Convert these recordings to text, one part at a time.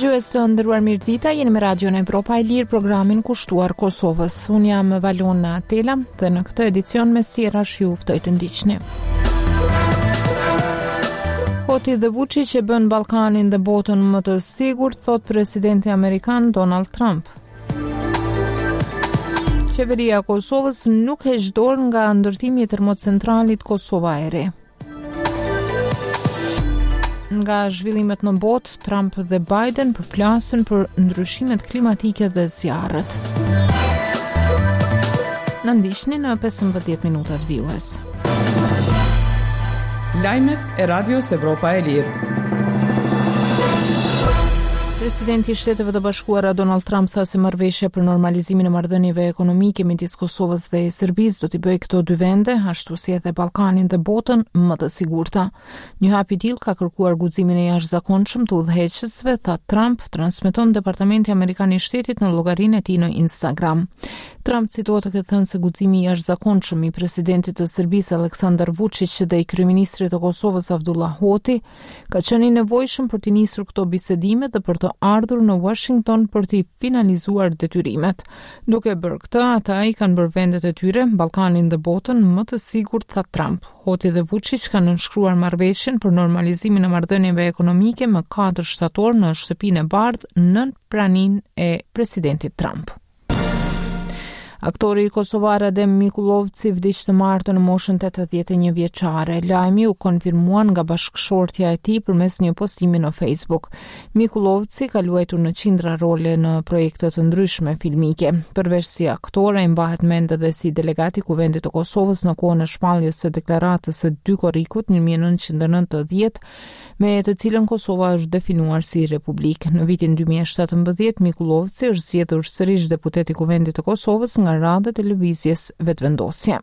Dëgjues së nderuar, mirëdita, jeni me Radion Evropa e Lirë, programin kushtuar Kosovës. Unë jam Valona Tela dhe në këtë edicion me sierrash ju ftoj të ndiqni. Hoti dhe Vučić e bën Ballkanin dhe botën më të sigurt, thot presidenti amerikan Donald Trump. Qeveria e Kosovës nuk heq dorë nga ndërtimi i termocentralit Kosova e Re. Nga zhvillimet në botë, Trump dhe Biden përplasin për ndryshimet klimatike dhe zjarret. Na ndiqni në 15 minutat vijues. Lajmet e Radios Evropa e Lirë. Presidenti i Shteteve të Bashkuara Donald Trump tha se marrëveshja për normalizimin e marrëdhënieve ekonomike midis Kosovës dhe Serbisë do t'i bëjë këto dy vende, ashtu si edhe Ballkanin dhe botën, më të sigurta. Një hap i tillë ka kërkuar guximin e jashtëzakonshëm të udhëheqësve, tha Trump, transmeton Departamenti Amerikan i Shtetit në llogarinë e tij në Instagram. Trump citohet të thënë se guximi i jashtëzakonshëm i presidentit të Serbisë Aleksandar Vučić dhe i kryeministrit të Kosovës Abdullah Hoti ka qenë i nevojshëm për të nisur këto bisedime dhe për të ardhur në Washington për të finalizuar detyrimet. Duke bërë këtë, ata i kanë bërë vendet e tyre, Ballkanin dhe botën më të sigurt, tha Trump. Hoti dhe Vučić kanë nënshkruar marrëveshjen për normalizimin e marrëdhënieve ekonomike më 4 shtator në shtëpinë e bardhë nën praninë e presidentit Trump. Aktori kosovar Adem Mikulovci vdiq të martë në moshën 81 vjeçare. Lajmi u konfirmuan nga bashkëshortja e tij përmes një postimi në Facebook. Mikulovci ka luajtur në qindra role në projekte të ndryshme filmike. Përveç si aktore, mbahet mend edhe si delegat i Kuvendit të Kosovës në kohën e shpalljes së deklaratës së 2 korrikut 1990, me të cilën Kosova është definuar si republikë. Në vitin 2017, Mikulovci është zgjedhur sërish deputet i Kuvendit të Kosovës nga radhë e lëvizjes vetëvendosje.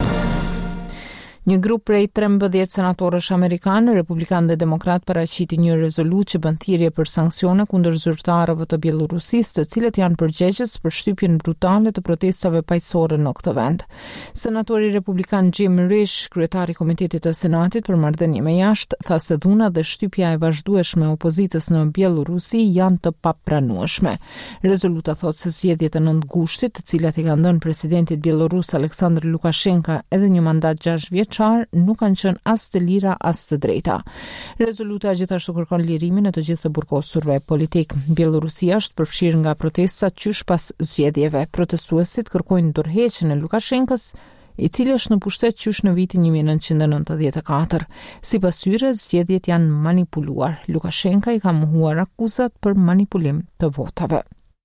Një grup prej 13 senatorësh amerikanë, republikan dhe demokrat paraqiti një rezolutë që bën thirrje për sanksione kundër zyrtarëve të Bielorusisë, të cilët janë përgjegjës për shtypjen brutale të protestave paqësore në këtë vend. Senatori republikan Jim Risch, kryetari i Komitetit të Senatit për marrëdhënie me jashtë, tha se dhuna dhe shtypja e vazhdueshme e opozitës në Bielorusi janë të papranueshme. Rezoluta thotë se zgjedhjet e 9 gushtit, të cilat i kanë dhënë presidentit bielorus Aleksandr Lukashenko edhe një mandat 6 vjeç, nuk kanë qenë as të lira as të drejta. Rezoluta gjithashtu kërkon lirimin e të gjithë të burgosurve politik. Bielorusia është përfshirë nga protestat qysh pas zgjedhjeve. Protestuesit kërkojnë dorëheqjen e Lukashenkës, i cili është në pushtet qysh në vitin 1994. Sipas tyre, zgjedhjet janë manipuluar. Lukashenka i ka mohuar akuzat për manipulim të votave.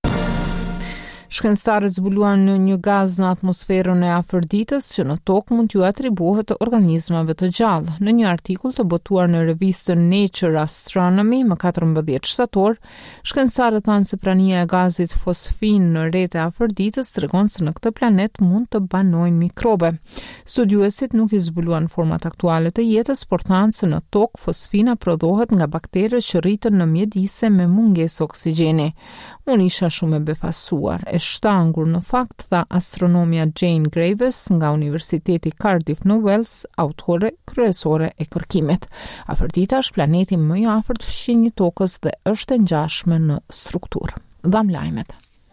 Shkencëtarët zbuluan një gaz në atmosferën e afërditës që në tokë mund t'ju atribuohet organizmave të gjallë. Në një artikull të botuar në revistën Nature Astronomy më 14 shtator, shkencëtarët thanë se prania e gazit fosfin në rrjetet e afërditës tregon se në këtë planet mund të banojnë mikrobe. Studiuesit nuk i zbuluan format aktuale të jetës, por thanë se në tokë fosfina prodhohet nga bakterët që rriten në mjedise me mungesë oksigjeni. Unë isha shumë e befasuar, e shtangur në fakt, tha astronomia Jane Graves nga Universiteti Cardiff në Wales, autore kryesore e kërkimit. Afërdita është planeti më i afërt fqinjit të tokës dhe është e ngjashme në strukturë. Dham lajmet.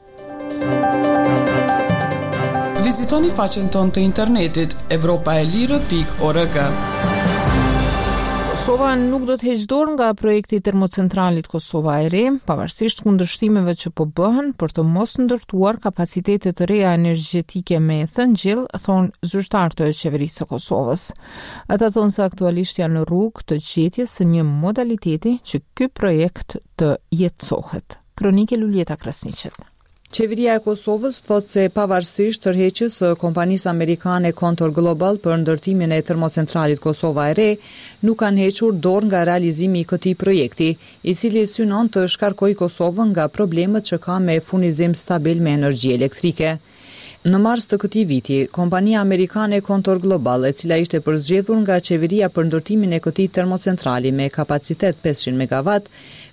Vizitoni faqen tonë të internetit europaelire.org. Kosova nuk do të heqë dorë nga projekti i termocentralit Kosova e Re, pavarësisht kundërshtimeve që po bëhen për të mos ndërtuar kapacitete të reja energjetike me thëngjell, thonë zyrtarë të qeverisë së Kosovës. Ata thonë se aktualisht janë në rrugë të gjetjes së një modaliteti që ky projekt të jetësohet. Kronike Luljeta Krasniqet. Qeveria e Kosovës thot se pavarësisht tërheqjes së kompanisë amerikane Contour Global për ndërtimin e termocentralit Kosova e Re, nuk kanë hequr dorë nga realizimi i këtij projekti, i cili synon të shkarkojë Kosovën nga problemet që ka me furnizim stabil me energji elektrike. Në mars të këtij viti, kompania amerikane Contour Global, e cila ishte përzgjedhur nga qeveria për ndërtimin e këtij termocentrali me kapacitet 500 MW,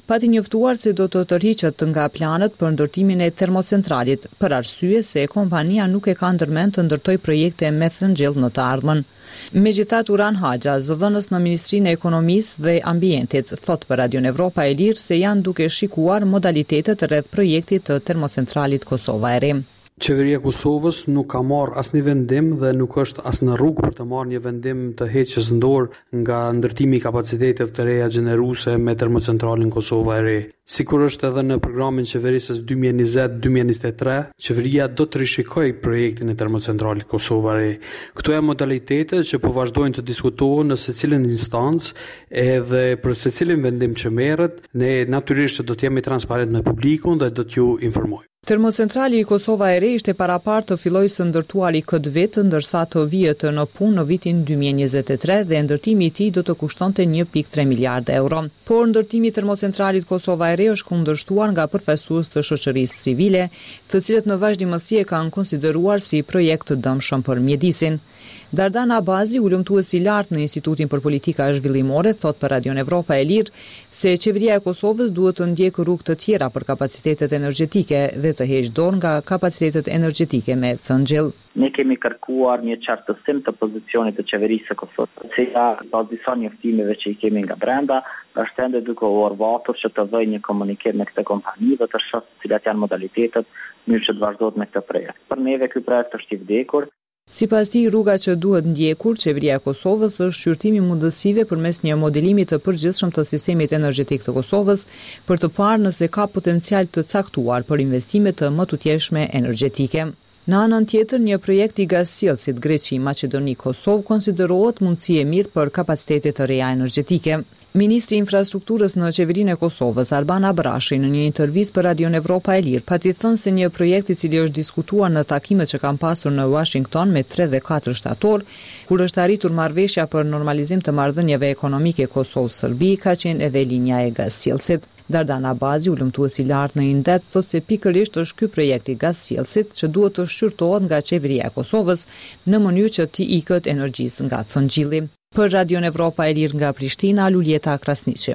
pati njoftuar se do të tërhiqet nga planet për ndërtimin e termocentralit, për arsye se kompania nuk e ka ndërmend të ndërtojë projekte me thëngjell në të ardhmen. Megjithatë, Uran Haxha, zëdhënës në Ministrinë e Ekonomisë dhe Ambientit, thot për Radion Evropa e Lirë se janë duke shikuar modalitetet rreth projektit të termocentralit Kosova e Re. Qeveria e Kosovës nuk ka marrë asnjë vendim dhe nuk është as në rrugë për të marrë një vendim të heqjes dorë nga ndërtimi i kapaciteteve të reja gjeneruese me termocentralin Kosova e Re. Sikur është edhe në programin qeverisës 2020-2023, qeveria do të rishikojë projektin e termocentralit Kosova e Re. Këto janë modalitetet që po vazhdojnë të diskutohen në secilën instancë edhe për secilin vendim që merret, ne natyrisht do të jemi transparent me publikun dhe do t'ju informojmë. Termocentrali i Kosova e Re ishte parapartë të fillojë së ndërtuari këtë vit, ndërsa të vihet në punë në vitin 2023 dhe ndërtimi i tij do të kushtonte 1.3 miliardë euro. Por ndërtimi i termocentralit Kosova e Re është kundërshtuar nga përfaqësues të shoqërisë civile, të cilët në vazhdimësi e kanë konsideruar si projekt të dëmshëm për mjedisin. Dardan Abazi, ulëmtues i lartë në Institutin për Politika Zhvillimore, thot për Radion Evropa e Lirë se qeveria e Kosovës duhet të ndjekë rrugë të tjera për kapacitetet energjetike dhe të heqë dorë nga kapacitetet energjetike me thëngjell. Ne kemi kërkuar një qartësim të pozicionit të qeverisë së Kosovës, pas disa njoftimeve që i kemi nga brenda, është ende duke u orvatur që të vëjë një komunikim me këtë kompani dhe të shohë cilat janë modalitetet mirë që të vazhdohet me këtë projekt. Për neve ky projekt është i vdekur. Sipas tij, rruga që duhet ndjekur qeveria e Kosovës është shqyrtimi mundësive përmes një modelimi të përgjithshëm të sistemit energjetik të Kosovës për të parë nëse ka potencial të caktuar për investime të mëtutjeshme energjetike. Në anën tjetër, një projekt i gasjellësit Greqi, Maqedoni, Kosovë konsiderohet mundësi e mirë për kapacitete të reja energjetike. Ministri i Infrastrukturës në qeverinë e Kosovës, Arban Abrashi, në një intervistë për Radion Evropa e Lirë, pati thënë se një projekt i cili është diskutuar në takimet që kanë pasur në Washington me 3 dhe 4 shtator, kur është arritur marrëveshja për normalizim të marrëdhënieve ekonomike Kosovë-Serbi, ka qenë edhe linja e gasjellësit. Dardan Abazi, ulëmtues i lartë në Indet, thotë se pikërisht është ky projekt i gasjellësit që duhet të shqyrtohet nga qeveria e Kosovës në mënyrë që t'i ikët energjisë nga thëngjilli. Për Radion Evropa e Lirë nga Prishtina, Luljeta Krasniqi.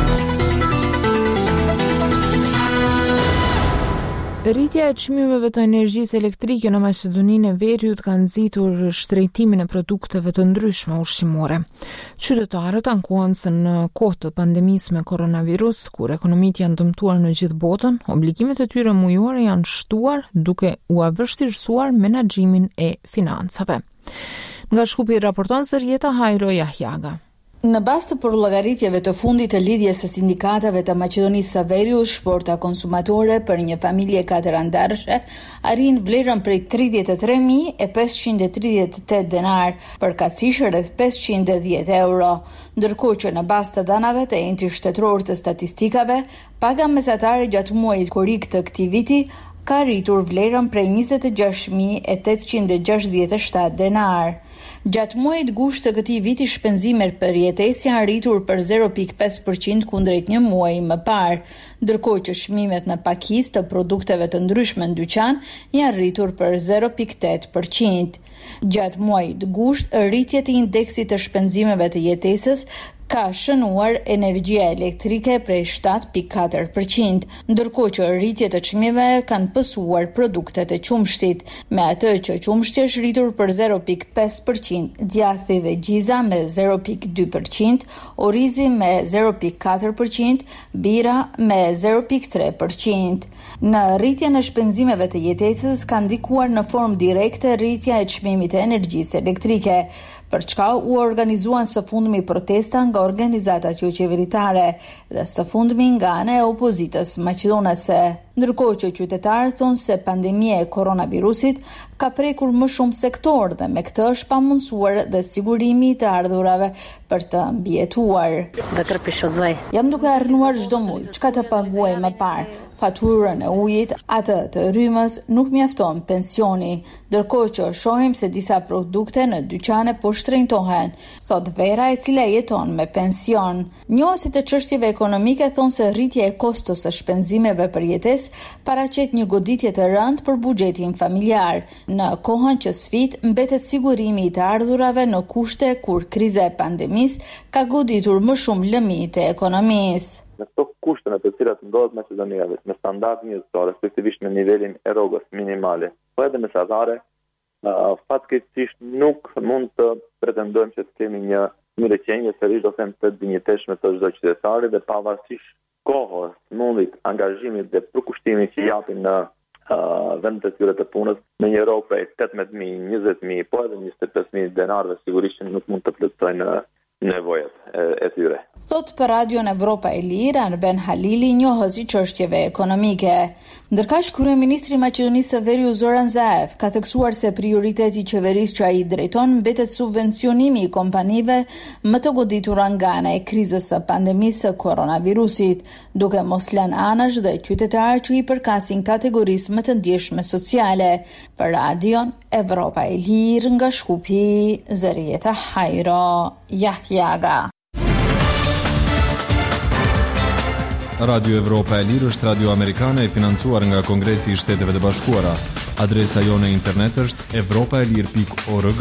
Rritja e çmimeve të energjisë elektrike në Maqedoninë e Veriut ka nxitur shtrejtimin e produkteve të ndryshme ushqimore. Qytetarët ankohen se në kohë të pandemisë me koronavirus, kur ekonomitë janë dëmtuar në gjithë botën, obligimet e tyre mujore janë shtuar duke u vështirësuar menaxhimin e financave. Nga Shkupi raporton Zërjeta Hajro Jahjaga. Në bazë të përllëgaritjeve të fundit të lidhjes së sindikatave të Maqedonisë së Veriut, shporta konsumatore për një familje katërandarëshe arrin vlerën prej 33.538 denar për kacishë rreth 510 euro, ndërkohë që në bazë të danave të enti shtetëror të statistikave, paga mesatare gjatë muajit korrik të këtij viti ka rritur vlerën prej 26.867 denar. Gjatë muajit gusht të këtij viti shpenzimet për jetesë janë rritur për 0.5% kundrejt një muaji më parë, ndërkohë që çmimet në pakicë të produkteve të ndryshme në dyqan janë rritur për 0.8%. Gjatë muajit gusht, rritja e indeksit të shpenzimeve të jetesës ka shënuar energjia elektrike prej 7.4%, ndërkohë që rritjet e çmimeve kanë pësuar produktet e qumshtit, me atë që qumshti është rritur për 0.5%, djathi dhe gjiza me 0.2%, orizi me 0.4%, bira me 0.3%. Në rritjen e shpenzimeve të jetesës ka ndikuar në formë direkte rritja e çmimit të energjisë elektrike, për çka u organizuan së fundmi protesta nga organizatat jo qeveritare dhe së fundmi nga ana e opozitës maqedonase. Ndërkohë që qytetarët thonë se pandemia e koronavirusit ka prekur më shumë sektor dhe me këtë është pamundsuar dhe sigurimi i të ardhurave për të mbijetuar. Jam duke arnuar çdo muaj, çka të paguaj më parë, faturën e ujit, atë të rrymës, nuk mjafton pensioni, ndërkohë që shohim se disa produkte në dyqane po shtrenjtohen, thot Vera e cila jeton me pension. Njohësit e çështjeve ekonomike thonë se rritja e kostos së shpenzimeve për jetesë paraqet një goditje të rëndë për buxhetin familjar, në kohën që sfidë mbetet sigurimi i të ardhurave në kushte kur kriza e pandemisë ka goditur më shumë lëmit e ekonomisë. Në këto kushte në të cilat ndodhet Maqedonia me standard njerëzor, respektivisht në nivelin e rrogës minimale, po edhe mesatare, fatkeqësisht nuk mund të pretendojmë që të kemi një mirëqenie sërish do them të dinjiteshme të çdo qytetari dhe pavarësisht kohës, mundit, angazhimit dhe përkushtimit që japin në vendet e tyre të punës, në një rrogë prej 18.000, 20.000, po edhe 25.000 denarëve sigurisht nuk mund të plotësojnë nevojat e tyre. Thot për Radion Evropa e Lirë, Arben Halili, njohës i çështjeve ekonomike. Ndërkaq kryeministri i Maqedonisë së Veriut Zoran Zaev ka theksuar se prioriteti i qeverisë që ai drejton mbetet subvencionimi i kompanive më të goditura nga ana e krizës së pandemisë së koronavirusit, duke mos lënë anash dhe qytetarë që i përkasin kategorisë më të ndjeshme sociale. Për Radion Evropa e Lirë nga Shkupi, Zërieta Hajro, Jahjaga. Radio Evropa e Lirë është radio amerikane e financuar nga Kongresi i Shteteve të Bashkuara. Adresa jone internet është evropaelir.org.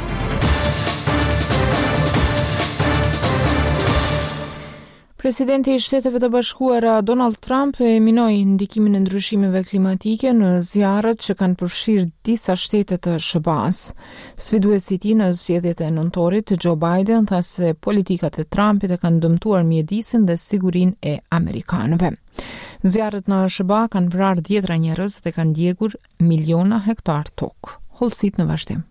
Presidenti i Shteteve të Bashkuara Donald Trump e minoi ndikimin e ndryshimeve klimatike në zjarret që kanë përfshirë disa shtete të SBA-s. Sfiduesi i tij në zgjedhjet e nëntorit, Joe Biden, tha se politikat e Trumpit e kanë dëmtuar mjedisin dhe sigurinë e amerikanëve. Zjarret në SBA kanë vrarë 10 njerëz dhe kanë djegur miliona hektar tokë. Hollësit në vazhdim.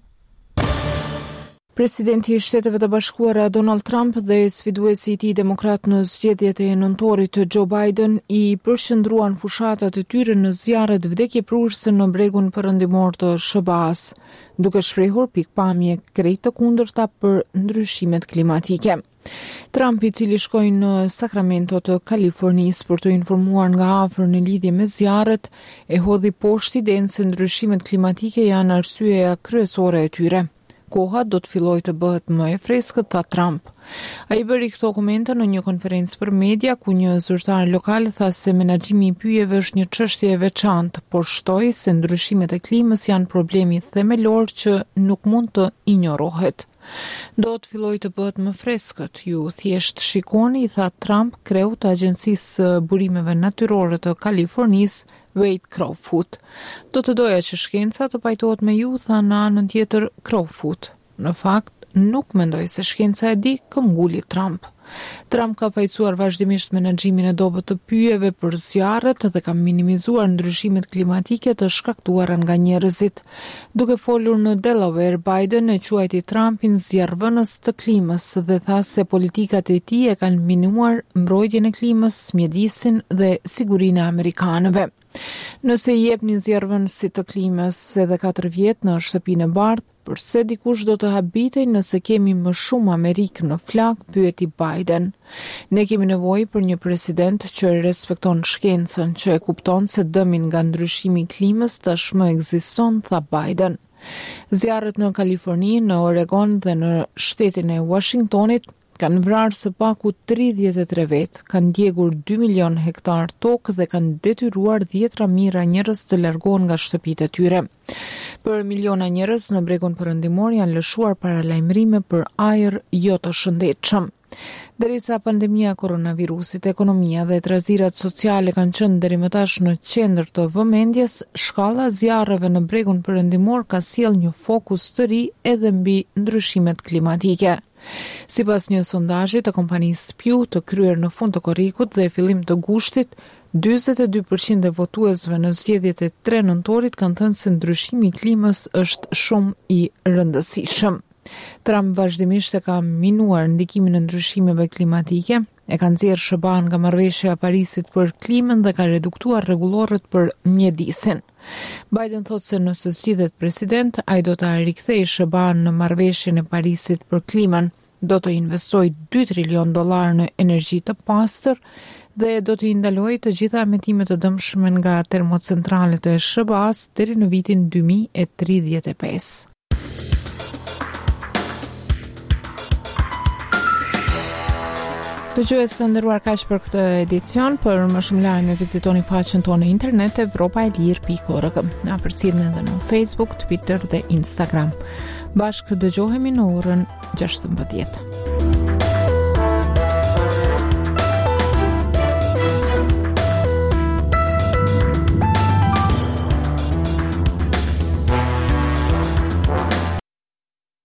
Presidenti i Shteteve të Bashkuara Donald Trump dhe sfiduesi i tij demokrat në zgjedhjet e nëntorit Joe Biden i përshëndruan fushatat e tyre në zjarret vdekjeprurëse në bregun perëndimor të SBA-s, duke shprehur pikpamje krejt të kundërta për ndryshimet klimatike. Trump, i cili shkoi në Sacramento të Kalifornisë për të informuar nga afër në lidhje me zjarret, e hodhi poshtë idenë se ndryshimet klimatike janë arsyeja kryesore e tyre. Koha do të fillojë të bëhet më e freskët, tha Trump. Ai bëri këto komente në një konferencë për media ku një zyrtar lokal tha se menaxhimi i pyjeve është një çështje e veçantë, por shtoi se ndryshimet e klimës janë problemi themelor që nuk mund të injorohet. Do të fillojë të bëhet më freskët, ju thjesht shikoni, tha Trump kreut të Agjencisë Burimeve Natyrore të Kalifornisë, Wade Crowfoot. Do të doja që shkenca të pajtohet me ju, tha në anën tjetër Crowfoot. Në fakt, nuk mendoj se shkenca e di, këmbguli Trump. Trump ka pajtuar vazhdimisht menaxhimin e dobët të pyjeve për zjarret dhe ka minimizuar ndryshimet klimatike të shkaktuara nga njerëzit. Duke folur në Delaware, Biden e quajti Trumpin zjarrvënës të klimës dhe tha se politikat e tij e kanë minuar mbrojtjen e klimës, mjedisin dhe sigurinë e amerikanëve. Nëse i jepni zjarrvënësit të klimës edhe 4 vjet në shtëpinë e bardhë, përse dikush do të habitej nëse kemi më shumë Amerikë në flak, pyeti Biden. Ne kemi nevojë për një president që respekton shkencën, që e kupton se dëmin nga ndryshimi i klimës tashmë ekziston, tha Biden. Zjarret në Kaliforni, në Oregon dhe në shtetin e Washingtonit kanë vrarë së paku 33 vet, kanë djegur 2 milion hektar tokë dhe kanë detyruar 10 mijëra njerëz të largohen nga shtëpitë e tyre. Për miliona njerëz në bregun perëndimor janë lëshuar paralajmërime për ajër jo të shëndetshëm. Derisa pandemia koronavirusit, ekonomia dhe trazirat sociale kanë qenë deri më tash në qendër të vëmendjes, shkalla zjarreve në bregun perëndimor ka sjellë një fokus të ri edhe mbi ndryshimet klimatike. Sipas një sondazhi të kompanisë Pew të kryer në fund të korrikut dhe fillim të gushtit, 42% e votuesve në zgjedhjet e 3 nëntorit kanë thënë se ndryshimi i klimës është shumë i rëndësishëm. Trump vazhdimisht e ka minuar ndikimin e ndryshimeve klimatike, e ka nxjerrë SBA-n nga marrëveshja e Parisit për klimën dhe ka reduktuar rregullorët për mjedisin. Biden thotë se nëse zgjidhet president, ai do ta rikthejë SBA-n në marrëveshjen e Parisit për klimën, do të investojë $2 trilion në energji të pastër dhe do të ndalojë të gjitha emetimet të dëmshme nga termocentralet e SBA-s deri në vitin 2035. Dëgjues së nderuar, kaq për këtë edicion. Për më shumë lajme vizitoni faqen tonë internet evropaelir.org. Na përcjellni edhe në Facebook, Twitter dhe Instagram. Bashkë dëgjohemi në orën 16.